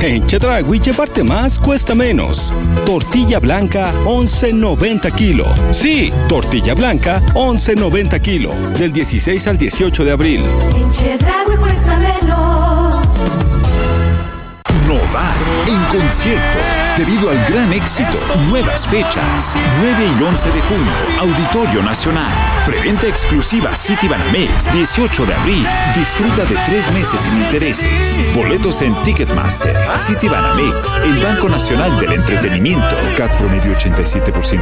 En Chedraui llevarte más cuesta menos. Tortilla blanca 11.90 kilo. Sí, tortilla blanca 11.90 kilo. Del 16 al 18 de abril. En Chedraui cuesta menos. Nodal en concierto. Debido al gran éxito, nuevas fechas. 9 y 11 de junio, Auditorio Nacional. Preventa exclusiva Citibanamex, 18 de abril. Disfruta de 3 meses sin intereses. Boletos en Ticketmaster. Citibanamex, el Banco Nacional del Entretenimiento. CAT promedio 87%.